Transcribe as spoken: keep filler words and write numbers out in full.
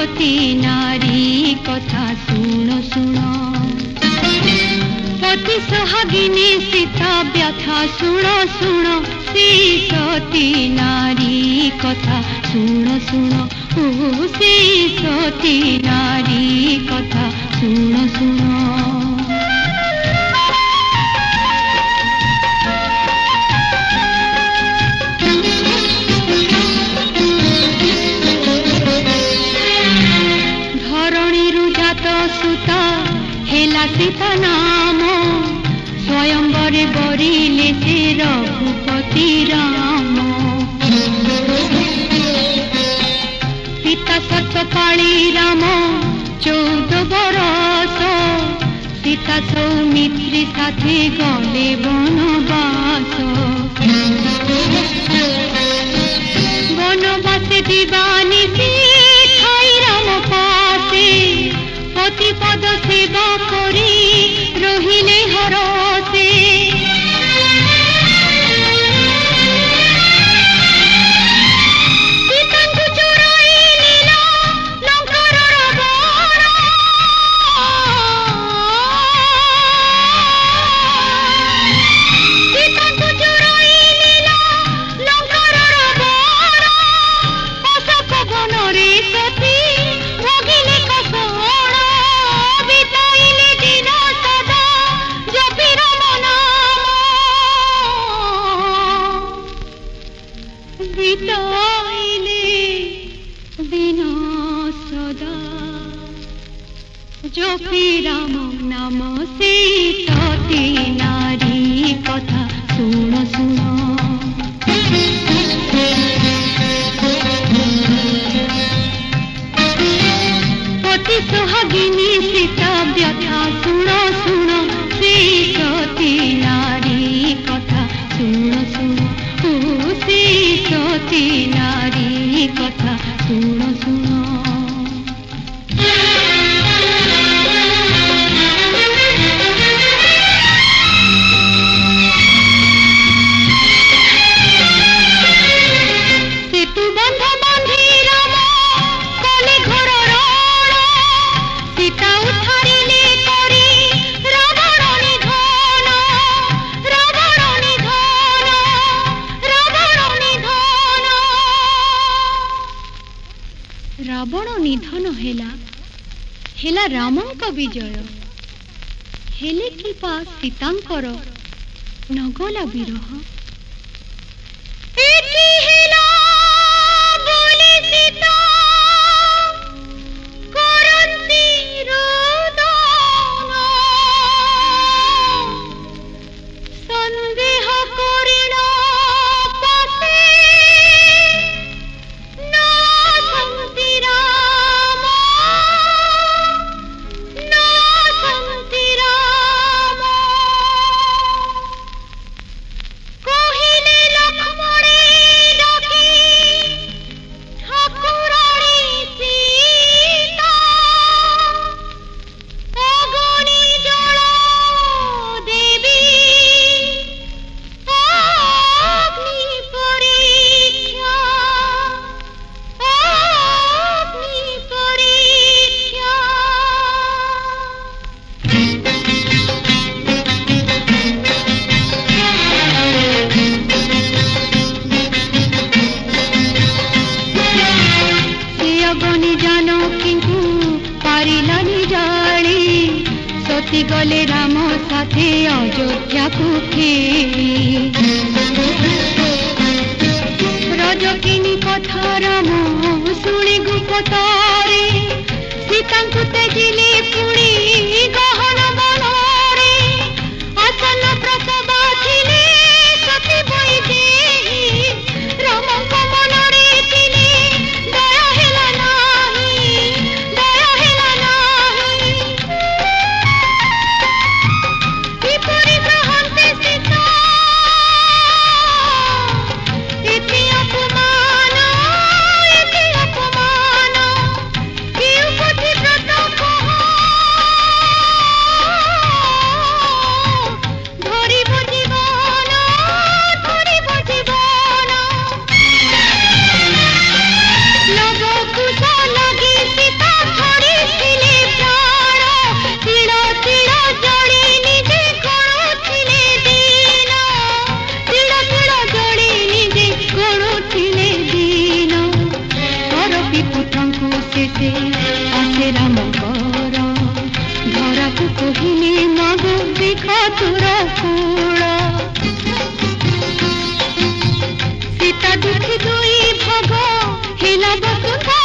सती नारी कथा सुनो सुनो पति सोहागिनी सीता व्यथा सुनो सुनो श्री सती नारी कथा सुनो सुनो ओ श्री सती नारी कथा सुनो सुनो। सुता हेला सीता नाम स्वयंवरे बरिले से रघुपति राम सीता सतपाली राम चौदह बरस सीता सौमित्री साथे गले वनवास वनवासे दीवानी ठाई राम पासे पतिपद सेवा करी रहिले हरसे सीतांकु चोराई लीला लंकार रावण सीतांकु चोराई लीला लंकार रावण अशोक बनरे सती भोगिले कसण जपी राम नाम से सती नारी कथा सुनो सुनो पति सोहागिनी सीता व्यथा सुनो सुनो श्री सती नारी कथा सुनो सुनो ओ श्री सती नारी कथा सुनो सुनो। रावण निधन हेला हेला रामंक विजय हेले कृपा सीतांकर नगला विरह एकी हेला बोली सीता करंती रोदन संदेह करिण पासे ना संती राम ना संती राम कहिले लक्ष्मणे डाकी ठाकुराणी सीता अग्नि जल देवी अग्नि परीक्षा अग्नि परीक्षा। से अग्नि जानो किंतु पारिलानी जाली सती गले राम साथे अयोध्या को फेरी रजकिनी कथा राम शुणी गुप्तरे सीतांकु तेजिले पुणी गहन बनरे आसन प्रसवा थिले सती वैदेही रामंक मनरे थिले दया हेला नाही दया हेला नाही किपरि ग्रहन्ते सीता इति अपमान इति अपमान केते आसे राम कर धरा को कहले मागो देखा तोरा कूल सीता दुखी दुई भाग हिला बसुधा